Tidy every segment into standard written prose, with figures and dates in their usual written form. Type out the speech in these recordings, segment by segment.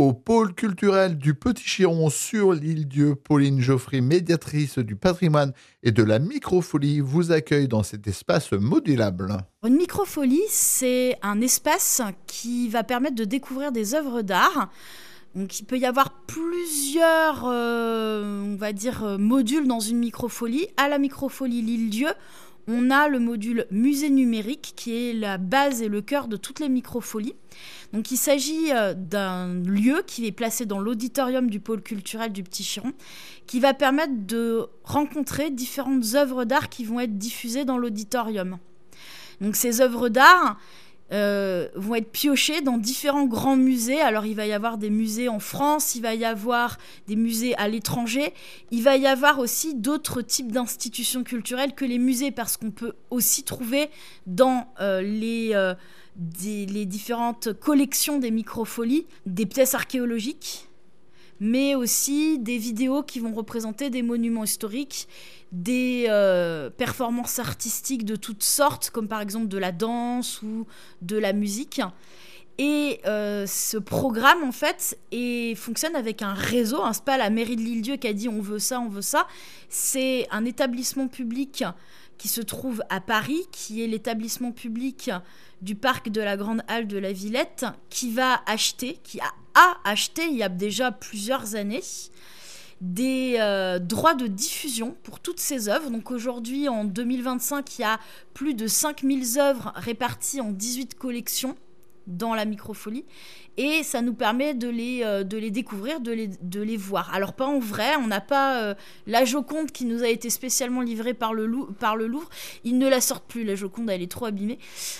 au pôle culturel du Petit Chiron sur l'île Dieu. Pauline Geoffry, médiatrice du patrimoine et de la microfolie, vous accueille dans cet espace modulable. Une microfolie, c'est un espace qui va permettre de découvrir des œuvres d'art. Donc, il peut y avoir plusieurs, modules dans une microfolie. À la microfolie l'île Dieu, on a le module musée numérique qui est la base et le cœur de toutes les microfolies. Donc il s'agit d'un lieu qui est placé dans l'auditorium du pôle culturel du Petit Chiron, qui va permettre de rencontrer différentes œuvres d'art qui vont être diffusées dans l'auditorium. Donc ces œuvres d'art vont être piochées dans différents grands musées. Alors il va y avoir des musées en France, il va y avoir des musées à l'étranger, il va y avoir aussi d'autres types d'institutions culturelles que les musées, parce qu'on peut aussi trouver dans les différentes collections des microfolies des pièces archéologiques, mais aussi des vidéos qui vont représenter des monuments historiques, des performances artistiques de toutes sortes, comme par exemple de la danse ou de la musique. Et ce programme, en fait, fonctionne avec un réseau. C'est pas la mairie de l'Île-Dieu qui a dit on veut ça, on veut ça. C'est un établissement public qui se trouve à Paris, qui est l'établissement public du parc de la Grande Halle de la Villette, qui a acheté il y a déjà plusieurs années des droits de diffusion pour toutes ces œuvres. Donc aujourd'hui, en 2025, il y a plus de 5000 œuvres réparties en 18 collections dans la microfolie, et ça nous permet de les découvrir, de les voir. Alors pas en vrai, on n'a pas la Joconde qui nous a été spécialement livrée par le Louvre. Ils ne la sortent plus, la Joconde, elle est trop abîmée.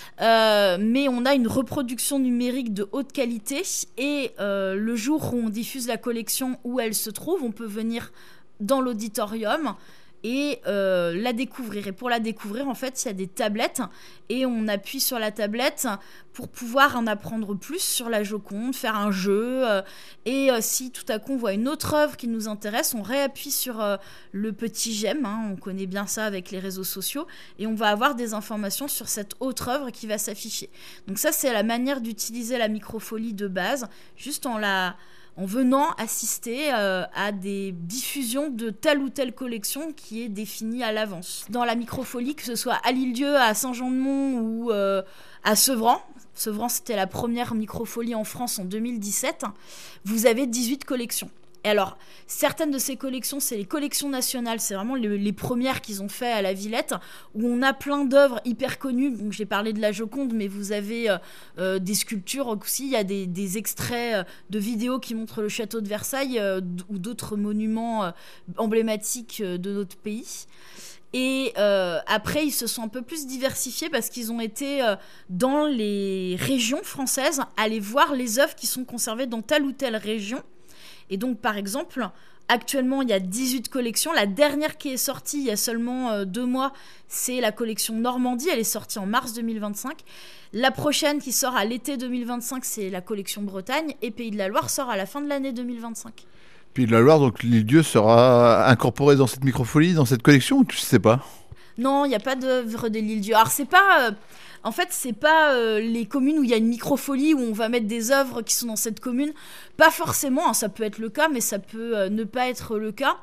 Mais on a une reproduction numérique de haute qualité, et le jour où on diffuse la collection où elle se trouve, on peut venir dans l'auditorium et la découvrir. Et pour la découvrir, en fait, il y a des tablettes, et on appuie sur la tablette pour pouvoir en apprendre plus sur la Joconde, faire un jeu, et si tout à coup on voit une autre œuvre qui nous intéresse, on réappuie sur le petit j'aime, on connaît bien ça avec les réseaux sociaux, et on va avoir des informations sur cette autre œuvre qui va s'afficher. Donc ça, c'est la manière d'utiliser la microfolie de base, juste en venant assister à des diffusions de telle ou telle collection qui est définie à l'avance. Dans la microfolie, que ce soit à l'Île-Dieu, à Saint-Jean-de-Mont ou à Sevran, c'était la première microfolie en France en 2017, vous avez 18 collections. Et alors, certaines de ces collections, c'est les collections nationales, c'est vraiment les premières qu'ils ont fait à la Villette, où on a plein d'œuvres hyper connues. Donc, j'ai parlé de la Joconde, mais vous avez des sculptures aussi. Il y a des extraits de vidéos qui montrent le château de Versailles ou d'autres monuments emblématiques de notre pays. Et après, ils se sont un peu plus diversifiés parce qu'ils ont été dans les régions françaises, aller voir les œuvres qui sont conservées dans telle ou telle région. Et donc, par exemple, actuellement, il y a 18 collections. La dernière qui est sortie il y a seulement 2 mois, c'est la collection Normandie. Elle est sortie en mars 2025. La prochaine qui sort à l'été 2025, c'est la collection Bretagne. Et Pays de la Loire sort à la fin de l'année 2025. Pays de la Loire, donc l'île-Dieu sera incorporé dans cette microfolie, dans cette collection, ou tu sais pas? Non, il n'y a pas d'œuvre de l'île-Dieu. Alors, c'est pas... En fait, c'est pas les communes où il y a une microfolie, où on va mettre des œuvres qui sont dans cette commune. Pas forcément, ça peut être le cas, mais ça peut ne pas être le cas.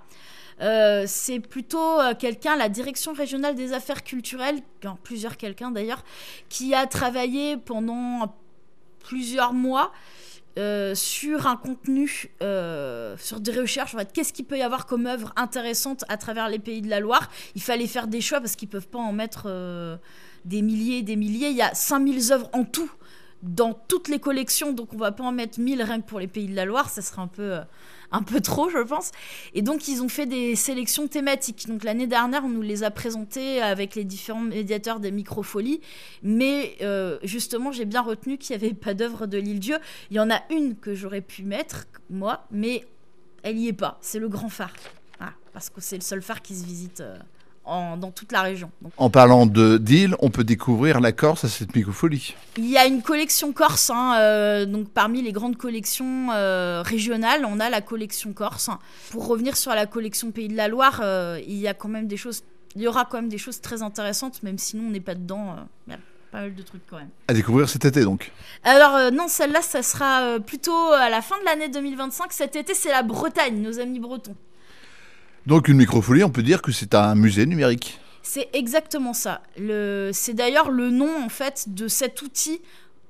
C'est plutôt quelqu'un, la Direction régionale des affaires culturelles, plusieurs quelqu'un d'ailleurs, qui a travaillé pendant plusieurs mois sur un contenu, sur des recherches. En fait, qu'est-ce qu'il peut y avoir comme œuvre intéressante à travers les Pays de la Loire. Il fallait faire des choix parce qu'ils ne peuvent pas en mettre des milliers et des milliers. Il y a 5000 œuvres en tout dans toutes les collections, donc on ne va pas en mettre 1000 rien que pour les Pays de la Loire, ça serait un peu trop, je pense. Et donc ils ont fait des sélections thématiques. Donc l'année dernière, on nous les a présentées avec les différents médiateurs des microfolies, mais justement, j'ai bien retenu qu'il n'y avait pas d'œuvre de l'île-Dieu. Il y en a une que j'aurais pu mettre, moi, mais elle n'y est pas. C'est le Grand Phare. Voilà, parce que c'est le seul phare qui se visite dans toute la région. Donc, en parlant d'îles, on peut découvrir la Corse à cette microfolie. Il y a une collection corse, donc parmi les grandes collections régionales, on a la collection corse. Pour revenir sur la collection Pays de la Loire, il y aura quand même des choses très intéressantes, même si nous on n'est pas dedans. Pas mal de trucs quand même. À découvrir cet été donc. Alors non, celle-là, ça sera plutôt à la fin de l'année 2025. Cet été, c'est la Bretagne, nos amis bretons. Donc une microfolie, on peut dire que c'est un musée numérique. C'est exactement ça. C'est d'ailleurs le nom en fait de cet outil,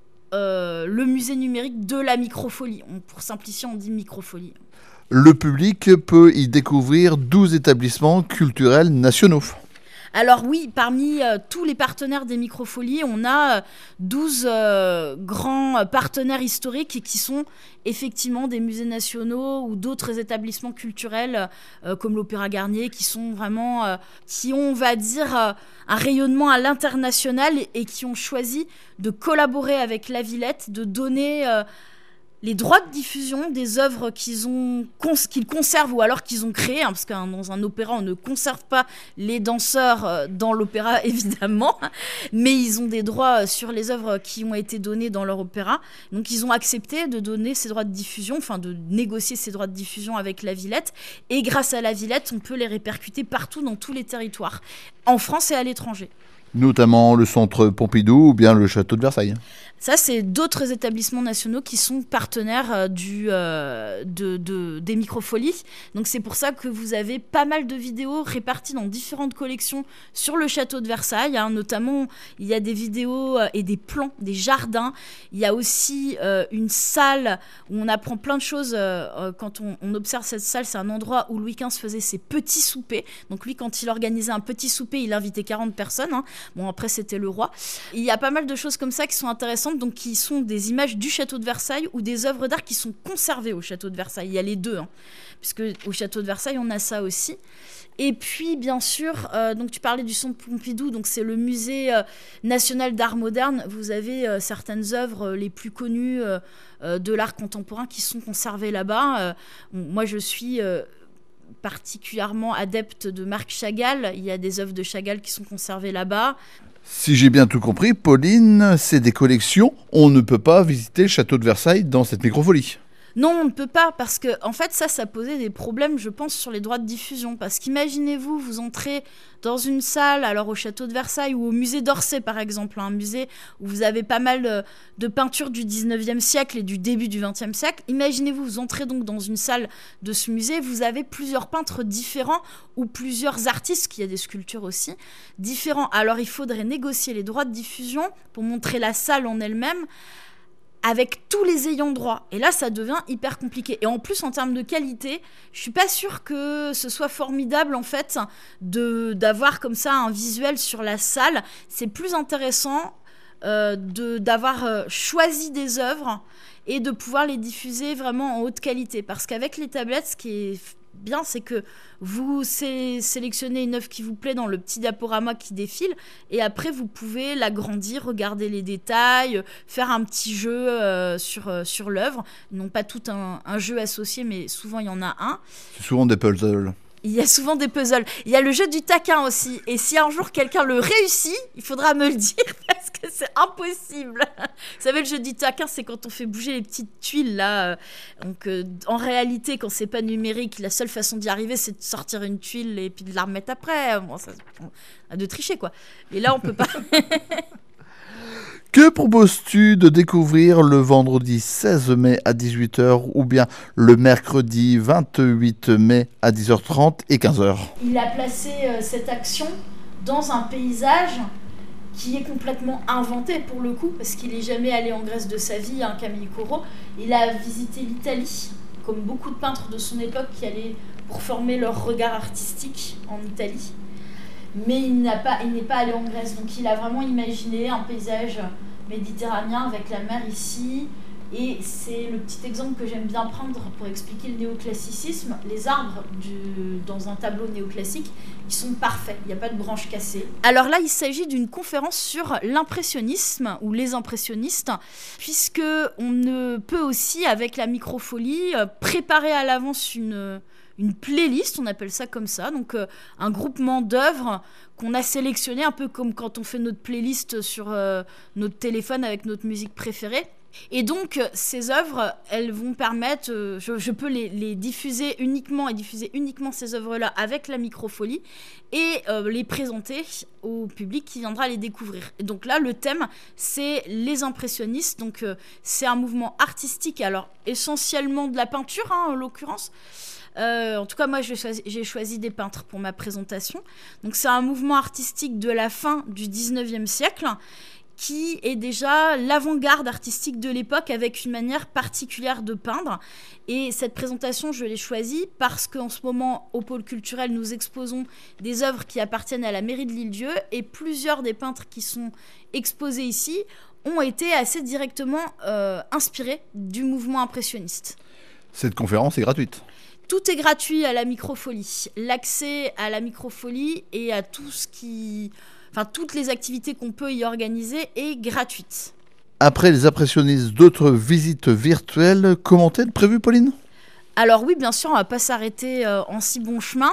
le musée numérique de la microfolie. Pour simplifier, on dit microfolie. Le public peut y découvrir 12 établissements culturels nationaux. Alors oui, parmi tous les partenaires des microfolies, on a 12 grands partenaires historiques qui sont effectivement des musées nationaux ou d'autres établissements culturels comme l'Opéra Garnier, qui sont vraiment, qui ont, on va dire, un rayonnement à l'international et qui ont choisi de collaborer avec la Villette, de donner les droits de diffusion des œuvres qu'ils conservent ou alors qu'ils ont créées, parce que dans un opéra, on ne conserve pas les danseurs dans l'opéra, évidemment, mais ils ont des droits sur les œuvres qui ont été données dans leur opéra. Donc, ils ont accepté de donner ces droits de diffusion, enfin, de négocier ces droits de diffusion avec la Villette. Et grâce à la Villette, on peut les répercuter partout dans tous les territoires, en France et à l'étranger. Notamment le centre Pompidou ou bien le château de Versailles. Ça, c'est d'autres établissements nationaux qui sont partenaires des microfolies. Donc, c'est pour ça que vous avez pas mal de vidéos réparties dans différentes collections sur le château de Versailles. Notamment, il y a des vidéos et des plans, des jardins. Il y a aussi une salle où on apprend plein de choses. Quand on observe cette salle, c'est un endroit où Louis XV faisait ses petits soupers. Donc, lui, quand il organisait un petit souper, il invitait 40 personnes. Bon, après, c'était le roi. Il y a pas mal de choses comme ça qui sont intéressantes, donc qui sont des images du château de Versailles ou des œuvres d'art qui sont conservées au château de Versailles. Il y a les deux, puisque au château de Versailles, on a ça aussi. Et puis, bien sûr, donc tu parlais du centre Pompidou, donc c'est le musée national d'art moderne. Vous avez certaines œuvres les plus connues de l'art contemporain qui sont conservées là-bas. Moi, je suis particulièrement adepte de Marc Chagall. Il y a des œuvres de Chagall qui sont conservées là-bas. Si j'ai bien tout compris, Pauline, c'est des collections. On ne peut pas visiter le château de Versailles dans cette microfolie. Non, on ne peut pas, parce que en fait, ça posait des problèmes, je pense, sur les droits de diffusion. Parce qu'imaginez-vous, vous entrez dans une salle, alors au château de Versailles ou au musée d'Orsay, par exemple, un musée où vous avez pas mal de peintures du 19e siècle et du début du 20e siècle. Imaginez-vous, vous entrez donc dans une salle de ce musée, vous avez plusieurs peintres différents ou plusieurs artistes, qui a des sculptures aussi, différents. Alors, il faudrait négocier les droits de diffusion pour montrer la salle en elle-même, avec tous les ayants droit. Et là, ça devient hyper compliqué. Et en plus, en termes de qualité, je suis pas sûre que ce soit formidable, en fait, d'avoir comme ça un visuel sur la salle. C'est plus intéressant d'avoir choisi des œuvres et de pouvoir les diffuser vraiment en haute qualité. Parce qu'avec les tablettes, ce qui est bien, c'est que vous sélectionnez une œuvre qui vous plaît dans le petit diaporama qui défile, et après vous pouvez l'agrandir, regarder les détails, faire un petit jeu sur l'œuvre. Non pas tout un jeu associé, mais souvent il y en a un. C'est souvent des puzzles. Il y a souvent des puzzles. Il y a le jeu du taquin aussi. Et si un jour quelqu'un le réussit, il faudra me le dire parce que c'est impossible. Vous savez, le jeu du taquin, c'est quand on fait bouger les petites tuiles là. Donc, en réalité, quand c'est pas numérique, la seule façon d'y arriver, c'est de sortir une tuile et puis de la remettre après. Bon, ça, de tricher quoi. Et là, on peut pas. Que proposes-tu de découvrir le vendredi 16 mai à 18h ou bien le mercredi 28 mai à 10h30 et 15h? Il a placé cette action dans un paysage qui est complètement inventé pour le coup, parce qu'il n'est jamais allé en Grèce de sa vie, Camille Corot. Il a visité l'Italie, comme beaucoup de peintres de son époque qui allaient pour former leur regard artistique en Italie. Mais il n'est pas allé en Grèce, donc il a vraiment imaginé un paysage méditerranéen avec la mer ici, et c'est le petit exemple que j'aime bien prendre pour expliquer le néoclassicisme. Les arbres dans un tableau néoclassique, ils sont parfaits, il n'y a pas de branches cassées. Alors là, il s'agit d'une conférence sur l'impressionnisme ou les impressionnistes, puisque on ne peut aussi, avec la microfolie, préparer à l'avance une playlist, on appelle ça comme ça, donc un groupement d'œuvres qu'on a sélectionné, un peu comme quand on fait notre playlist sur notre téléphone avec notre musique préférée. Et donc, ces œuvres, elles vont permettre, je peux les diffuser uniquement et diffuser uniquement ces œuvres-là avec la microfolie et les présenter au public qui viendra les découvrir. Et donc là, le thème, c'est les impressionnistes. Donc, c'est un mouvement artistique, alors essentiellement de la peinture, en l'occurrence. En tout cas, moi, j'ai choisi des peintres pour ma présentation. Donc, c'est un mouvement artistique de la fin du 19e siècle qui est déjà l'avant-garde artistique de l'époque avec une manière particulière de peindre. Et cette présentation, je l'ai choisie parce qu'en ce moment, au pôle culturel, nous exposons des œuvres qui appartiennent à la mairie de l'Île-Dieu et plusieurs des peintres qui sont exposés ici ont été assez directement inspirés du mouvement impressionniste. Cette conférence est gratuite. Tout est gratuit à la microfolie. L'accès à la microfolie et à tout ce qui... Enfin, toutes les activités qu'on peut y organiser est gratuite. Après les impressionnistes, d'autres visites virtuelles, comment est prévu, Pauline ? Alors oui, bien sûr, on ne va pas s'arrêter en si bon chemin.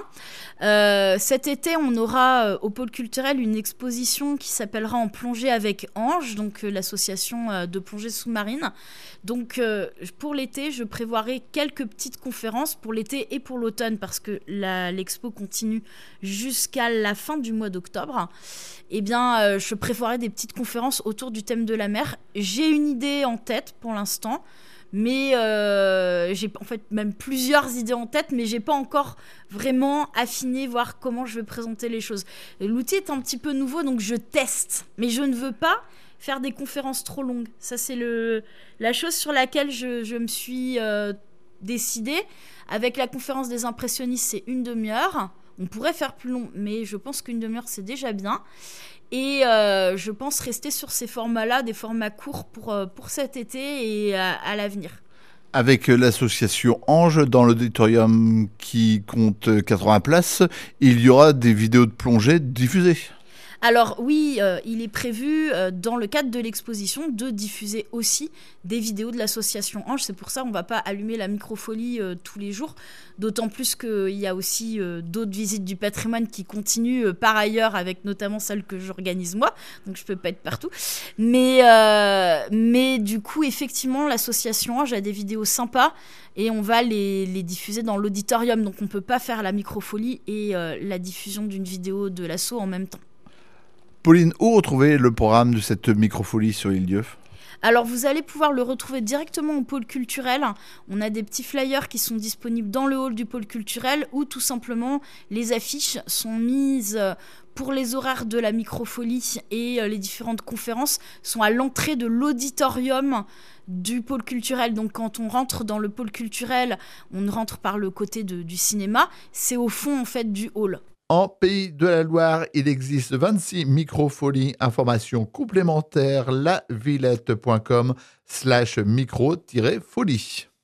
Cet été, on aura au pôle culturel une exposition qui s'appellera En plongée avec Ange, donc l'association de plongée sous-marine. Donc pour l'été, je prévoirai quelques petites conférences pour l'été et pour l'automne parce que l'expo continue jusqu'à la fin du mois d'octobre. Eh bien, je prévoirai des petites conférences autour du thème de la mer. J'ai une idée en tête pour l'instant. Mais j'ai en fait même plusieurs idées en tête, mais j'ai pas encore vraiment affiné, voir comment je vais présenter les choses. L'outil est un petit peu nouveau, donc je teste. Mais je ne veux pas faire des conférences trop longues. Ça, c'est la chose sur laquelle je me suis décidée. Avec la conférence des impressionnistes, c'est 1 demi-heure. On pourrait faire plus long, mais je pense qu'1 demi-heure, c'est déjà bien. Et je pense rester sur ces formats-là, des formats courts pour cet été et à l'avenir. Avec l'association Ange, dans l'auditorium qui compte 80 places, il y aura des vidéos de plongée diffusées. Alors oui, il est prévu dans le cadre de l'exposition de diffuser aussi des vidéos de l'association Ange. C'est pour ça qu'on ne va pas allumer la microfolie tous les jours. D'autant plus qu'il y a aussi d'autres visites du patrimoine qui continuent par ailleurs, avec notamment celles que j'organise moi. Donc je ne peux pas être partout. Mais du coup, effectivement, l'association Ange a des vidéos sympas et on va les diffuser dans l'auditorium. Donc on ne peut pas faire la microfolie et la diffusion d'une vidéo de l'asso en même temps. Pauline, où retrouver le programme de cette microfolie sur Île-Dieu ? Alors vous allez pouvoir le retrouver directement au pôle culturel. On a des petits flyers qui sont disponibles dans le hall du pôle culturel où tout simplement les affiches sont mises pour les horaires de la microfolie et les différentes conférences sont à l'entrée de l'auditorium du pôle culturel. Donc quand on rentre dans le pôle culturel, on rentre par le côté du cinéma. C'est au fond en fait du hall. En Pays de la Loire, il existe 26 microfolies. Informations complémentaires, lavillette.com/micro-folie.